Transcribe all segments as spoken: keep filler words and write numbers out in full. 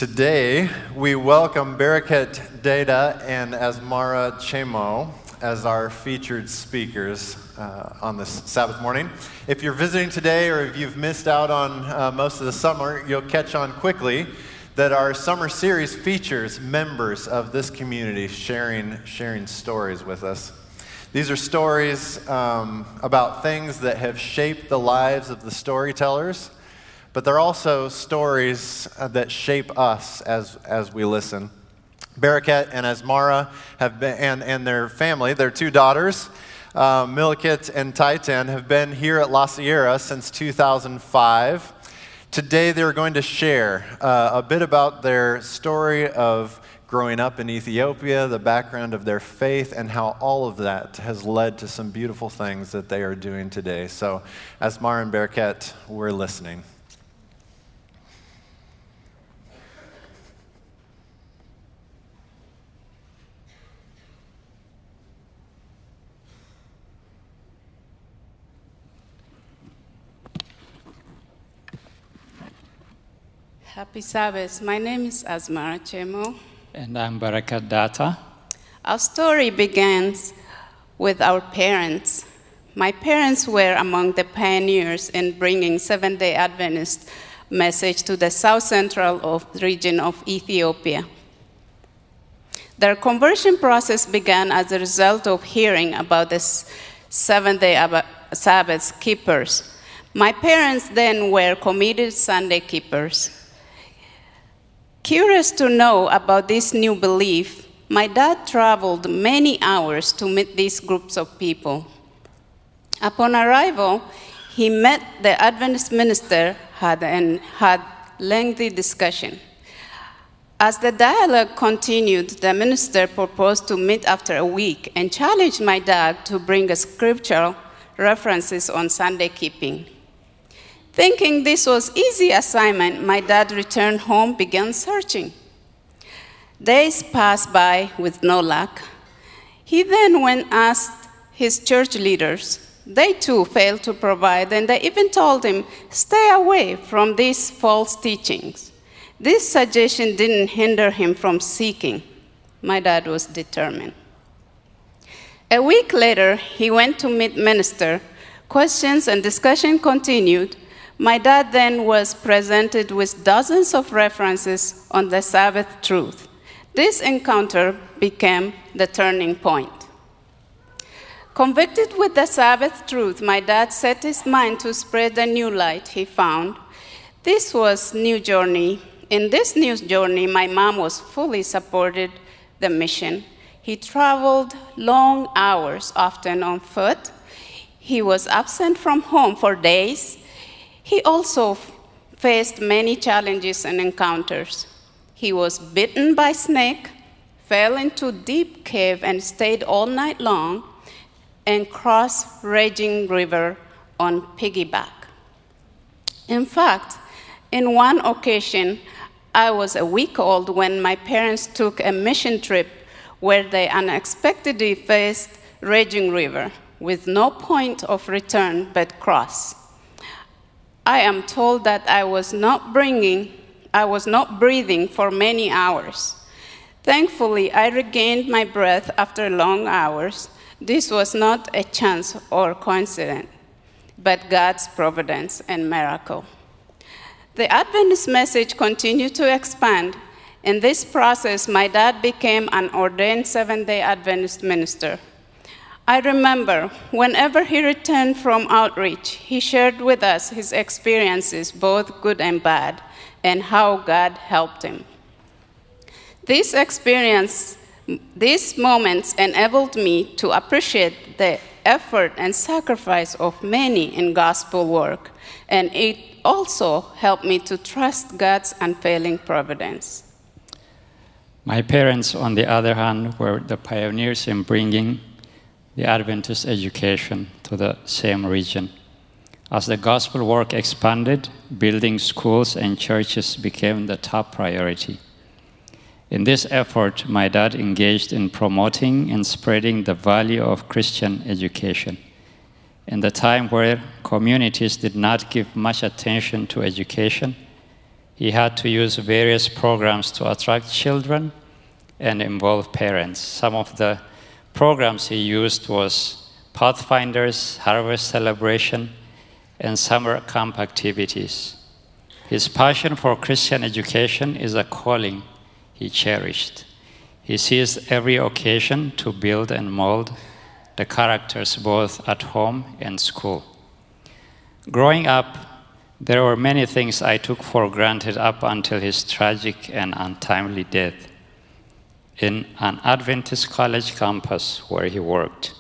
Today, we welcome Bereket Data and Asmara Chemo as our featured speakers uh, on this Sabbath morning. If you're visiting today or if you've missed out on uh, most of the summer, you'll catch on quickly that our summer series features members of this community sharing, sharing stories with us. These are stories um, about things that have shaped the lives of the storytellers, but they're also stories that shape us as, as we listen. Bereket and Asmara have been, and, and their family, their two daughters, uh, Milkit and Titan, have been here at La Sierra since two thousand five. Today they're going to share uh, a bit about their story of growing up in Ethiopia, the background of their faith, and how all of that has led to some beautiful things that they are doing today. So, Asmara and Bereket, we're listening. Happy Sabbath. My name is Asmara Chemo. And I'm Bereket Data. Our story begins with our parents. My parents were among the pioneers in bringing Seventh-day Adventist message to the south central of region of Ethiopia. Their conversion process began as a result of hearing about the Seventh-day Sabbath keepers. My parents then were committed Sunday keepers. Curious to know about this new belief, my dad traveled many hours to meet these groups of people. Upon arrival, he met the Adventist minister had and had lengthy discussion. As the dialogue continued, the minister proposed to meet after a week and challenged my dad to bring a scriptural references on Sunday keeping. Thinking this was easy assignment, my dad returned home, began searching. Days passed by with no luck. He then went and asked his church leaders. They too failed to provide, and they even told him, stay away from these false teachings. This suggestion didn't hinder him from seeking. My dad was determined. A week later, he went to meet minister. Questions and discussion continued. My dad then was presented with dozens of references on the Sabbath truth. This encounter became the turning point. Convicted with the Sabbath truth, my dad set his mind to spread the new light he found. This was new journey. In this new journey, my mom was fully supported the mission. He traveled long hours, often on foot. He was absent from home for days. He also faced many challenges and encounters. He was bitten by snake, fell into deep cave and stayed all night long, and crossed raging river on piggyback. In fact, in one occasion, I was a week old when my parents took a mission trip where they unexpectedly faced raging river with no point of return but cross. I am told that I was not bringing, I was not breathing for many hours. Thankfully, I regained my breath after long hours. This was not a chance or coincidence, but God's providence and miracle. The Adventist message continued to expand. In this process, my dad became an ordained Seventh-day Adventist minister. I remember whenever he returned from outreach, he shared with us his experiences, both good and bad, and how God helped him. This experience, these moments enabled me to appreciate the effort and sacrifice of many in gospel work, and it also helped me to trust God's unfailing providence. My parents, on the other hand, were the pioneers in bringing the Adventist education to the same region. As the gospel work expanded, building schools and churches became the top priority. In this effort, my dad engaged in promoting and spreading the value of Christian education. In the time where communities did not give much attention to education, He had to use various programs to attract children and involve parents. Some of the programs he used was Pathfinders, Harvest Celebration, and summer camp activities. His passion for Christian education is a calling he cherished. He seized every occasion to build and mold the characters both at home and school. Growing up, there were many things I took for granted up until his tragic and untimely death in an Adventist college campus where he worked.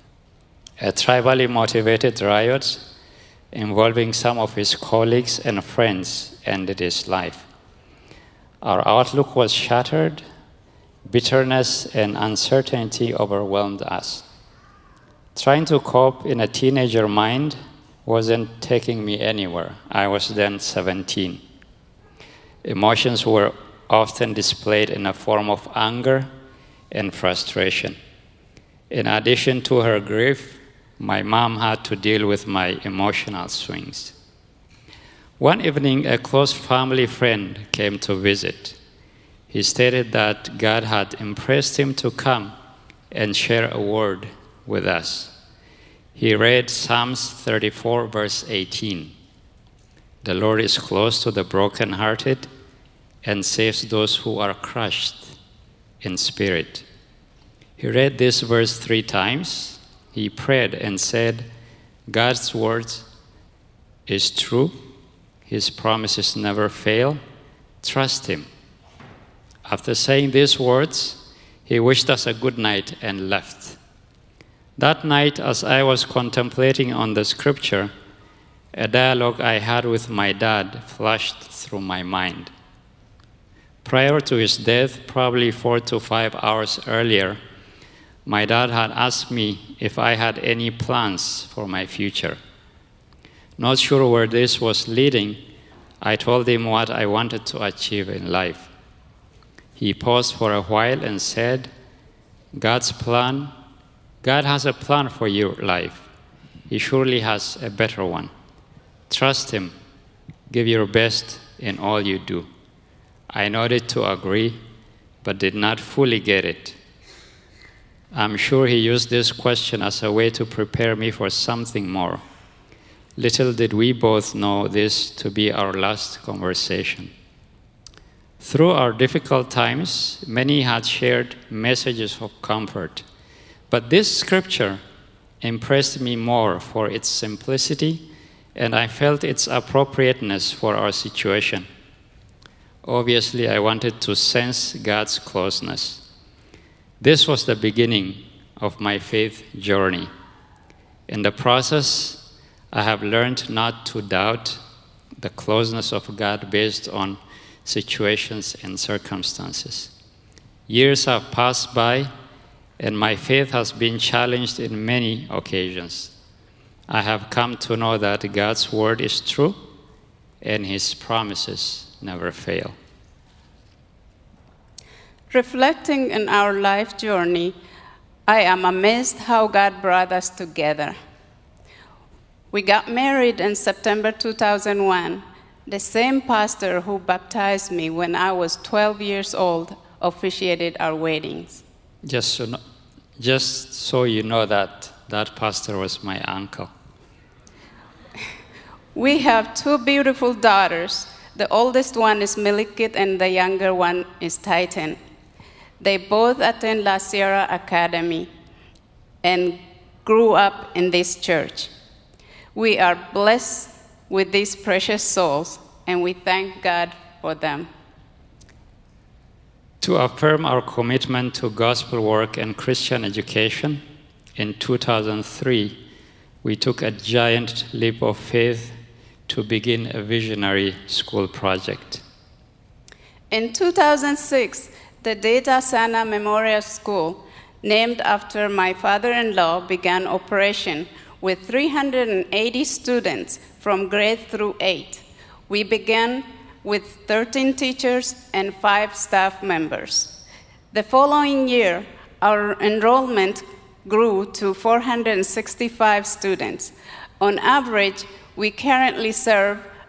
A tribally motivated riot involving some of his colleagues and friends ended his life. Our outlook was shattered. Bitterness and uncertainty overwhelmed us. Trying to cope in a teenager mind wasn't taking me anywhere. I was then seventeen. Emotions were often displayed in a form of anger and frustration. In addition to her grief, my mom had to deal with my emotional swings. One evening, a close family friend came to visit. He stated that God had impressed him to come and share a word with us. He read Psalms thirty-four, verse eighteen. The Lord is close to the brokenhearted and saves those who are crushed in spirit. He read this verse three times. He prayed and said, God's word is true. His promises never fail. Trust him. After saying these words, he wished us a good night and left. That night, as I was contemplating on the scripture, a dialogue I had with my dad flashed through my mind. Prior to his death, probably four to five hours earlier, my dad had asked me if I had any plans for my future. Not sure where this was leading, I told him what I wanted to achieve in life. He paused for a while and said, God's plan, God has a plan for your life. He surely has a better one. Trust him. Give your best in all you do. I nodded to agree, but did not fully get it. I'm sure he used this question as a way to prepare me for something more. Little did we both know this to be our last conversation. Through our difficult times, many had shared messages of comfort, but this scripture impressed me more for its simplicity, and I felt its appropriateness for our situation. Obviously, I wanted to sense God's closeness. This was the beginning of my faith journey. In the process, I have learned not to doubt the closeness of God based on situations and circumstances. Years have passed by, and my faith has been challenged in many occasions. I have come to know that God's word is true, and his promises never fail. Reflecting on our life journey, I am amazed how God brought us together. We got married in September two thousand one. The same pastor who baptized me when I was twelve years old officiated our weddings. Just so, no, just so you know that that pastor was my uncle. We have two beautiful daughters. The oldest one is Milikit and the younger one is Titan. They both attend La Sierra Academy and grew up in this church. We are blessed with these precious souls, and we thank God for them. To affirm our commitment to gospel work and Christian education, in two thousand three, we took a giant leap of faith to begin a visionary school project. In two thousand six, the Data Sana Memorial School, named after my father-in-law, began operation with three hundred eighty students from grade through eight. We began with thirteen teachers and five staff members. The following year, our enrollment grew to four hundred sixty-five students. On average, we currently serve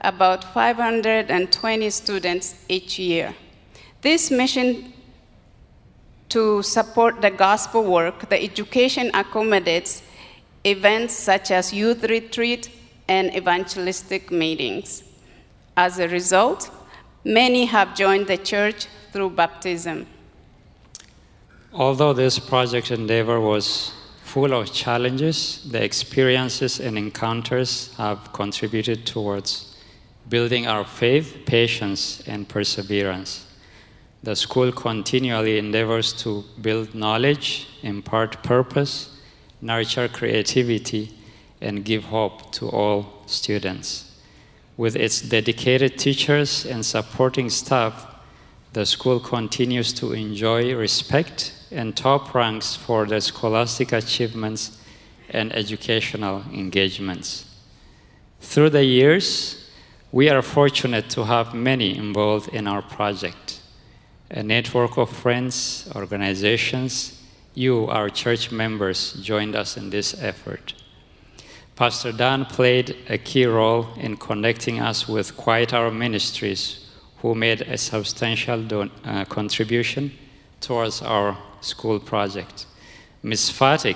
about five hundred twenty students each year. This mission to support the gospel work, the education accommodates events such as youth retreat and evangelistic meetings. As a result, many have joined the church through baptism. Although this project endeavor was full of challenges, the experiences and encounters have contributed towards building our faith, patience, and perseverance. The school continually endeavors to build knowledge, impart purpose, nurture creativity, and give hope to all students. With its dedicated teachers and supporting staff, the school continues to enjoy respect and top ranks for their scholastic achievements and educational engagements. Through the years, we are fortunate to have many involved in our project. A network of friends, organizations, you, our church members, joined us in this effort. Pastor Dan played a key role in connecting us with Quiet Hour Ministries, who made a substantial don- uh, contribution towards our school project. Miz Fatik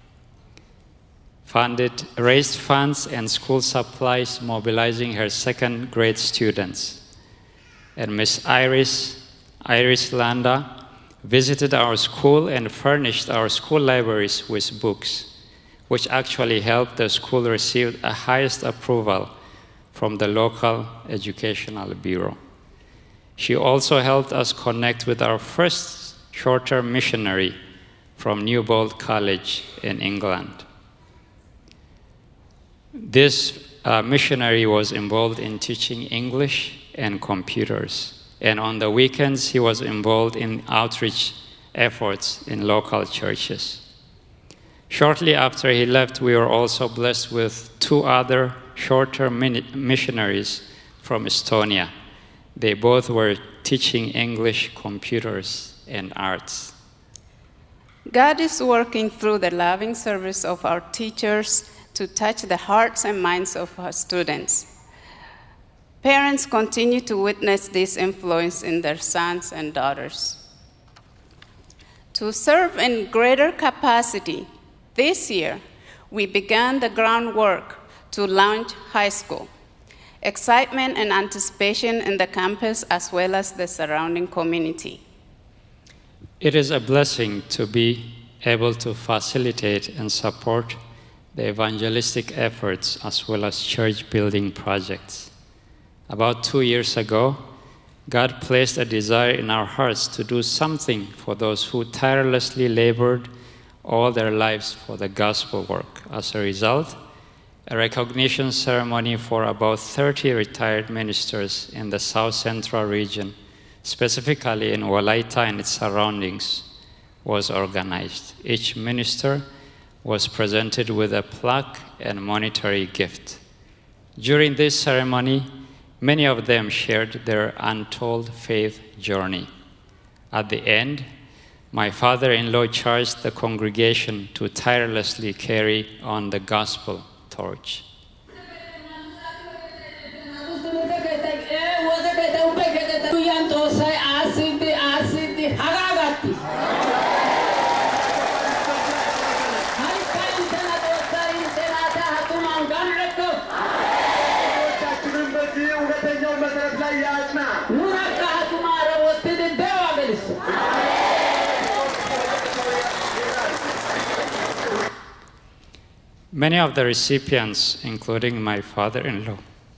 funded, raised funds and school supplies, mobilizing her second grade students. And Miz Iris, Iris Landa visited our school and furnished our school libraries with books, which actually helped the school receive the highest approval from the local educational bureau. She also helped us connect with our first short-term missionary from Newbold College in England. This uh, missionary was involved in teaching English and computers. And on the weekends, he was involved in outreach efforts in local churches. Shortly after he left, we were also blessed with two other short-term missionaries from Estonia. They both were teaching English, computers, and arts. God is working through the loving service of our teachers to touch the hearts and minds of our students. Parents continue to witness this influence in their sons and daughters. To serve in greater capacity, this year, we began the groundwork to launch high school. Excitement and anticipation in the campus as well as the surrounding community. It is a blessing to be able to facilitate and support the evangelistic efforts as well as church building projects. About two years ago, God placed a desire in our hearts to do something for those who tirelessly labored all their lives for the gospel work. As a result, a recognition ceremony for about thirty retired ministers in the South Central region, specifically in Walaita and its surroundings, was organized. Each minister was presented with a plaque and monetary gift. During this ceremony, many of them shared their untold faith journey. At the end, my father-in-law charged the congregation to tirelessly carry on the gospel torch. Many of the recipients, including my father-in-law,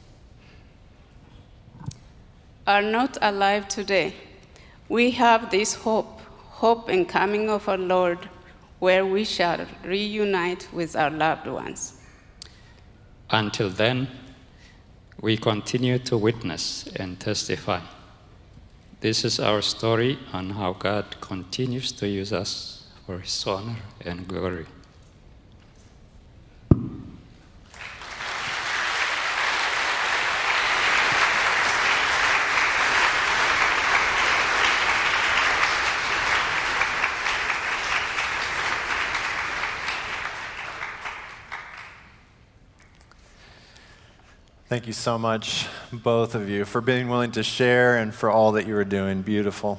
are not alive today. We have this hope, hope in coming of our Lord, where we shall reunite with our loved ones. Until then, we continue to witness and testify. This is our story on how God continues to use us for His honor and glory. Thank you so much, both of you, for being willing to share and for all that you are doing. Beautiful.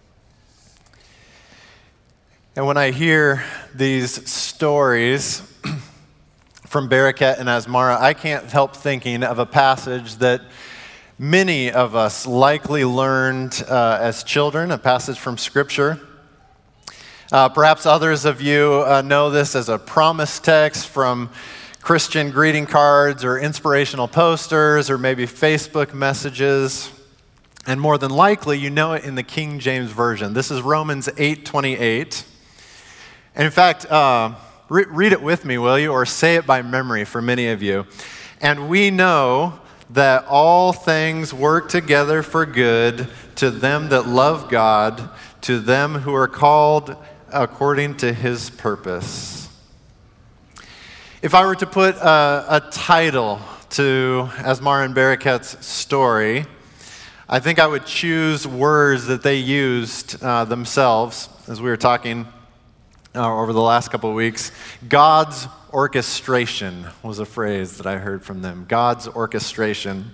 And when I hear these stories from Bereket and Asmara, I can't help thinking of a passage that many of us likely learned uh, as children, a passage from Scripture. Uh, perhaps others of you uh, know this as a promise text from Christian greeting cards or inspirational posters or maybe Facebook messages. And more than likely, you know it in the King James Version. This is Romans eight twenty-eight. And in fact, uh, re- read it with me, will you? Or say it by memory for many of you. And we know that all things work together for good to them that love God, to them who are called according to his purpose. If I were to put a, a title to Asmara and Bereket's story, I think I would choose words that they used uh, themselves, as we were talking uh, over the last couple of weeks. God's orchestration was a phrase that I heard from them. God's orchestration.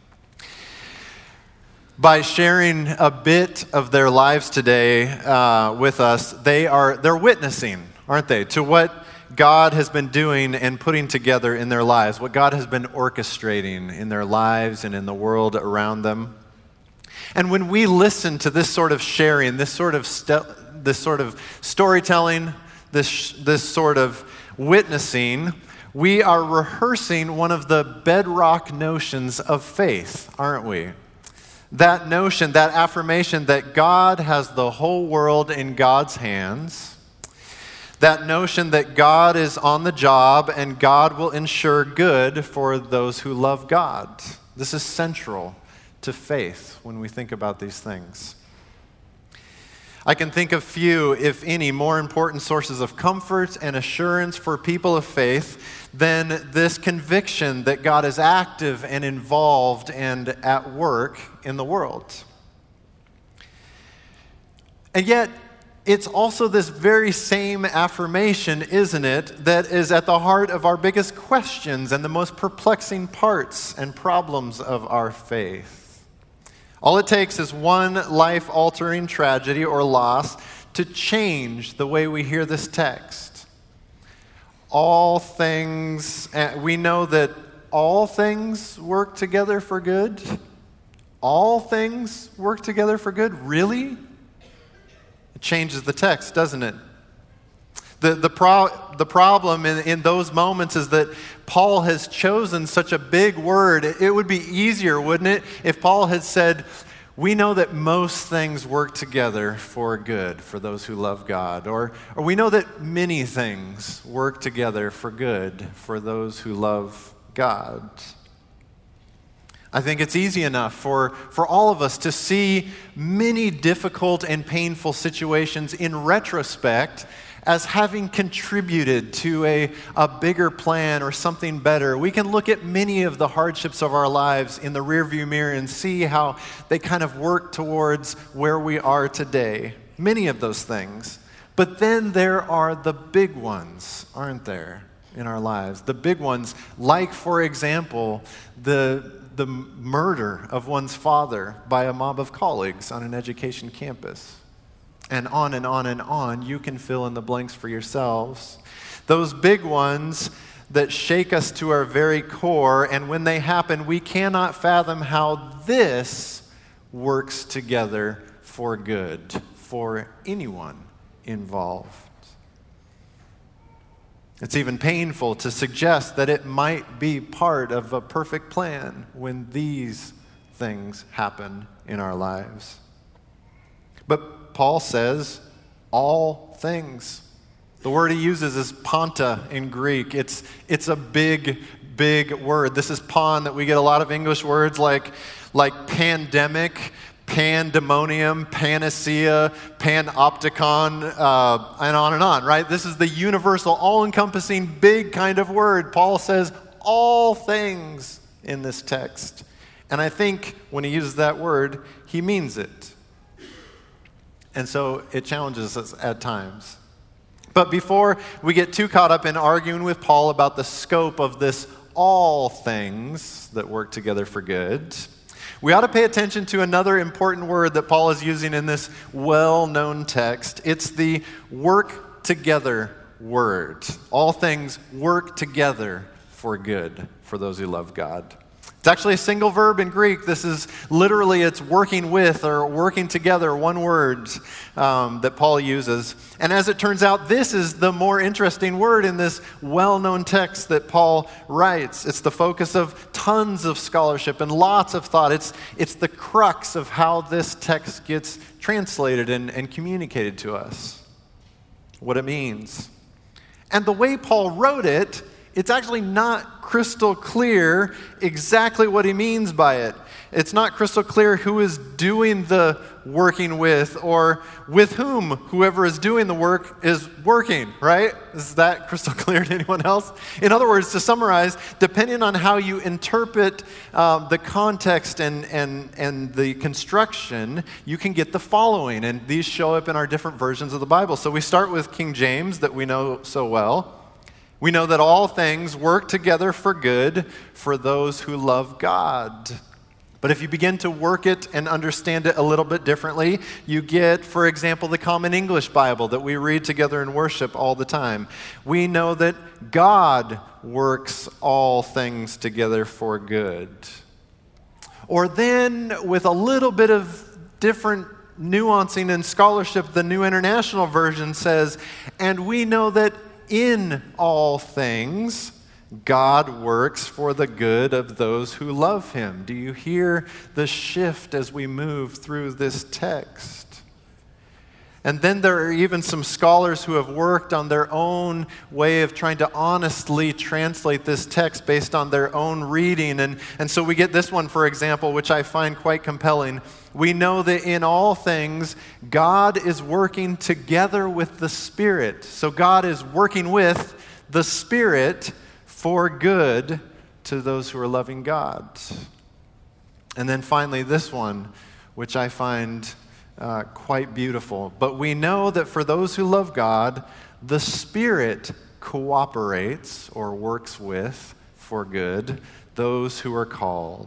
By sharing a bit of their lives today uh, with us, they are they're witnessing, aren't they, to what God has been doing and putting together in their lives, what God has been orchestrating in their lives and in the world around them. And when we listen to this sort of sharing, this sort of st- this sort of storytelling, this this sort of witnessing, we are rehearsing one of the bedrock notions of faith, aren't we? That notion, that affirmation that God has the whole world in God's hands. That notion that God is on the job and God will ensure good for those who love God. This is central to faith when we think about these things. I can think of few, if any, more important sources of comfort and assurance for people of faith than this conviction that God is active and involved and at work in the world. And yet, it's also this very same affirmation, isn't it, that is at the heart of our biggest questions and the most perplexing parts and problems of our faith. All it takes is one life-altering tragedy or loss to change the way we hear this text. All things, we know that all things work together for good. All things work together for good? Really? Changes the text, doesn't it? The, the, pro, the problem in, in those moments is that Paul has chosen such a big word. It would be easier, wouldn't it, if Paul had said, we know that most things work together for good for those who love God. Or, or we know that many things work together for good for those who love God. I think it's easy enough for, for all of us to see many difficult and painful situations in retrospect as having contributed to a, a bigger plan or something better. We can look at many of the hardships of our lives in the rearview mirror and see how they kind of work towards where we are today. Many of those things. But then there are the big ones, aren't there, in our lives? The big ones, like, for example, the the murder of one's father by a mob of colleagues on an education campus. And on and on and on, you can fill in the blanks for yourselves. Those big ones that shake us to our very core, and when they happen, we cannot fathom how this works together for good, for anyone involved. It's even painful to suggest that it might be part of a perfect plan when these things happen in our lives. But Paul says, all things. The word he uses is panta in Greek. It's, it's a big, big word. This is pan that we get a lot of English words like, like pandemic, pandemonium, panacea, panopticon, uh, and on and on, right? This is the universal, all-encompassing, big kind of word. Paul says all things in this text. And I think when he uses that word, he means it. And so it challenges us at times. But before we get too caught up in arguing with Paul about the scope of this all things that work together for good, we ought to pay attention to another important word that Paul is using in this well-known text. It's the work together word. All things work together for good for those who love God. It's actually a single verb in Greek. This is literally, it's working with or working together, one word um, that Paul uses. And as it turns out, this is the more interesting word in this well-known text that Paul writes. It's the focus of tons of scholarship and lots of thought. It's, it's the crux of how this text gets translated and, and communicated to us, what it means. And the way Paul wrote it, it's actually not crystal clear exactly what he means by it. It's not crystal clear who is doing the working with or with whom whoever is doing the work is working, right? Is that crystal clear to anyone else? In other words, to summarize, depending on how you interpret um, the context and, and, and the construction, you can get the following. And these show up in our different versions of the Bible. So we start with King James that we know so well. We know that all things work together for good for those who love God. But if you begin to work it and understand it a little bit differently, you get, for example, the Common English Bible that we read together in worship all the time. We know that God works all things together for good. Or then, with a little bit of different nuancing and scholarship, the New International Version says, and we know that in all things, God works for the good of those who love him. Do you hear the shift as we move through this text? And then there are even some scholars who have worked on their own way of trying to honestly translate this text based on their own reading. And, and so we get this one, for example, which I find quite compelling. We know that in all things, God is working together with the Spirit. So God is working with the Spirit for good to those who are loving God. And then finally, this one, which I find uh, quite beautiful. But we know that for those who love God, the Spirit cooperates or works with for good those who are called.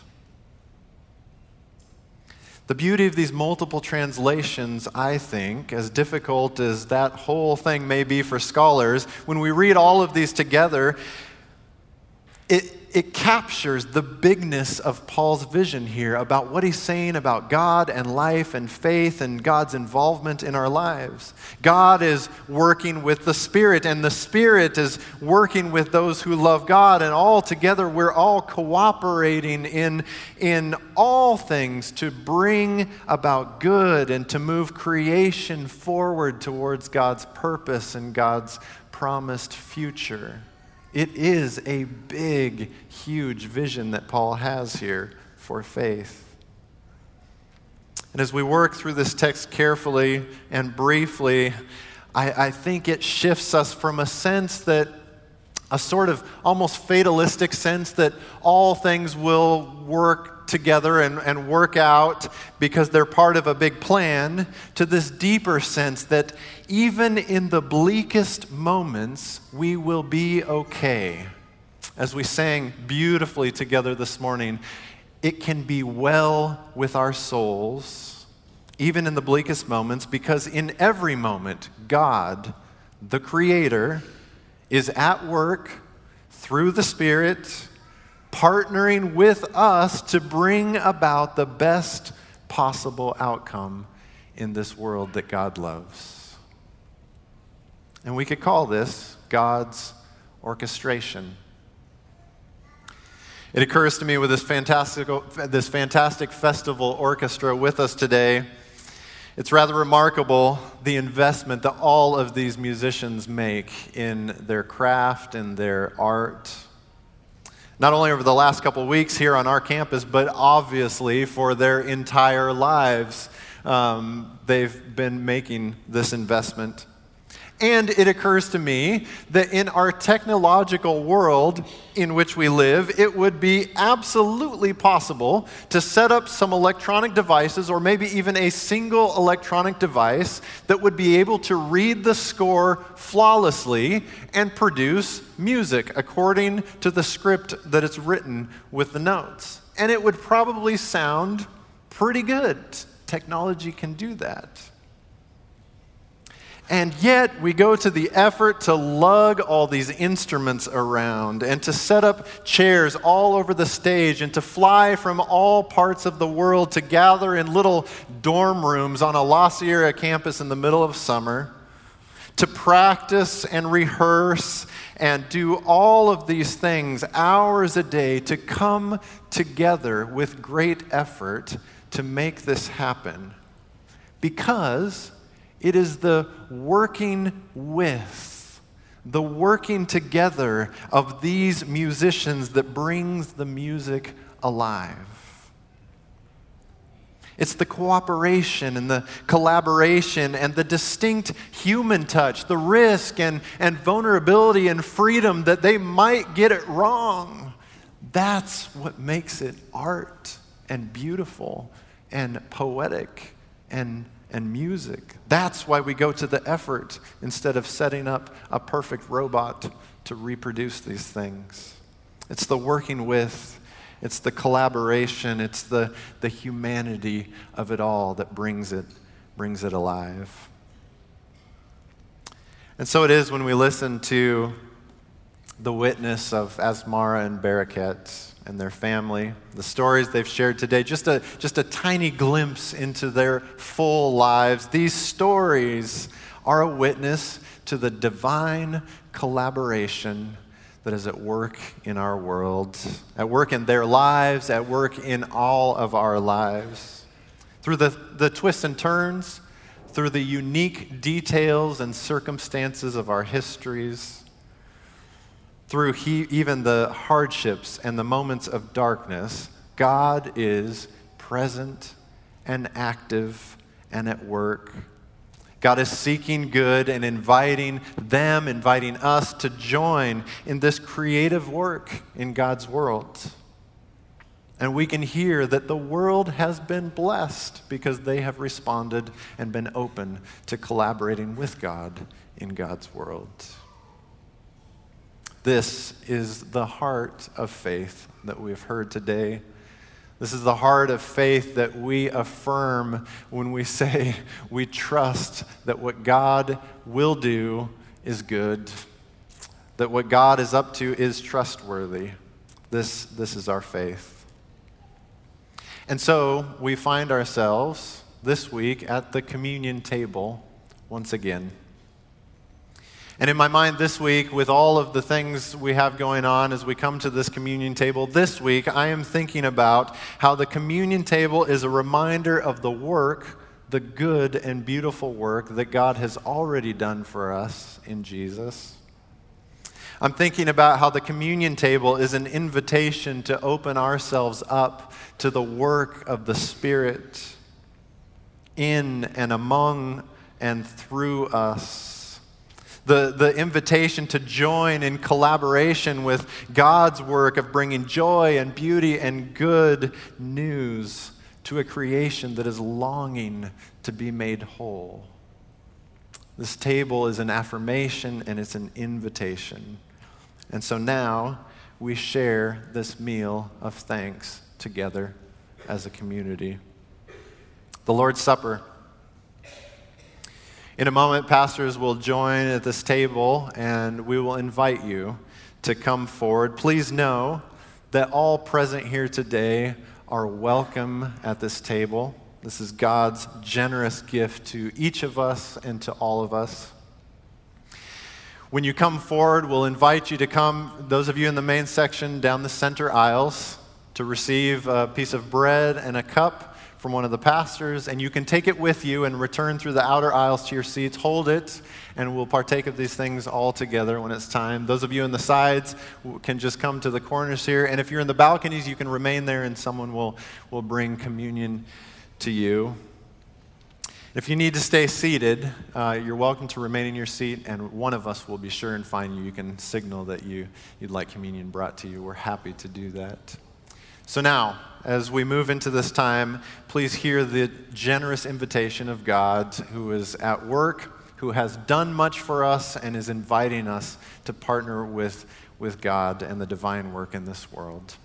The beauty of these multiple translations, I think, as difficult as that whole thing may be for scholars, when we read all of these together, it, it captures the bigness of Paul's vision here about what he's saying about God and life and faith and God's involvement in our lives. God is working with the Spirit, and the Spirit is working with those who love God, and all together we're all cooperating in, in all things to bring about good and to move creation forward towards God's purpose and God's promised future. It is a big, huge vision that Paul has here for faith. And as we work through this text carefully and briefly, I, I think it shifts us from a sense that, a sort of almost fatalistic sense that all things will work together and, and work out because they're part of a big plan, to this deeper sense that even in the bleakest moments, we will be okay. As we sang beautifully together this morning, it can be well with our souls, even in the bleakest moments, because in every moment, God, the Creator, is at work through the Spirit, partnering with us to bring about the best possible outcome in this world that God loves. And we could call this God's orchestration. It occurs to me with this fantastic, this fantastic festival orchestra with us today, it's rather remarkable the investment that all of these musicians make in their craft and their art. Not only over the last couple of weeks here on our campus, but obviously for their entire lives, um, they've been making this investment. And it occurs to me that in our technological world in which we live, it would be absolutely possible to set up some electronic devices, or maybe even a single electronic device, that would be able to read the score flawlessly and produce music according to the script that it's written with the notes. And it would probably sound pretty good. Technology can do that. And yet, we go to the effort to lug all these instruments around and to set up chairs all over the stage and to fly from all parts of the world to gather in little dorm rooms on a La Sierra campus in the middle of summer, to practice and rehearse and do all of these things hours a day, to come together with great effort to make this happen. Because it is the working with, the working together of these musicians that brings the music alive. It's the cooperation and the collaboration and the distinct human touch, the risk and, and vulnerability and freedom that they might get it wrong. That's what makes it art and beautiful and poetic and and music. That's why we go to the effort instead of setting up a perfect robot to reproduce these things. It's the working with, it's the collaboration, it's the, the humanity of it all that brings it, brings it alive. And so it is when we listen to the witness of Asmara and Barakat and their family, the stories they've shared today, just a, just a tiny glimpse into their full lives. These stories are a witness to the divine collaboration that is at work in our world, at work in their lives, at work in all of our lives. Through the, the twists and turns, through the unique details and circumstances of our histories, through he, even the hardships and the moments of darkness, God is present and active and at work. God is seeking good and inviting them, inviting us to join in this creative work in God's world. And we can hear that the world has been blessed because they have responded and been open to collaborating with God in God's world. This is the heart of faith that we've heard today. This is the heart of faith that we affirm when we say we trust that what God will do is good, that what God is up to is trustworthy. This, this is our faith. And so we find ourselves this week at the communion table once again. And in my mind this week, with all of the things we have going on as we come to this communion table this week, I am thinking about how the communion table is a reminder of the work, the good and beautiful work that God has already done for us in Jesus. I'm thinking about how the communion table is an invitation to open ourselves up to the work of the Spirit in and among and through us. The, the invitation to join in collaboration with God's work of bringing joy and beauty and good news to a creation that is longing to be made whole. This table is an affirmation and it's an invitation. And so now we share this meal of thanks together as a community. The Lord's Supper. In a moment, pastors will join at this table, and we will invite you to come forward. Please know that all present here today are welcome at this table. This is God's generous gift to each of us and to all of us. When you come forward, we'll invite you to come, those of you in the main section, down the center aisles to receive a piece of bread and a cup from one of the pastors, and you can take it with you and return through the outer aisles to your seats. Hold it, and we'll partake of these things all together when it's time. Those of you in the sides can just come to the corners here, and if you're in the balconies, you can remain there, and someone will, will bring communion to you. If you need to stay seated, uh, you're welcome to remain in your seat, and one of us will be sure and find you. You can signal that you, you'd like communion brought to you. We're happy to do that. So now, as we move into this time, please hear the generous invitation of God, who is at work, who has done much for us, and is inviting us to partner with, with God and the divine work in this world.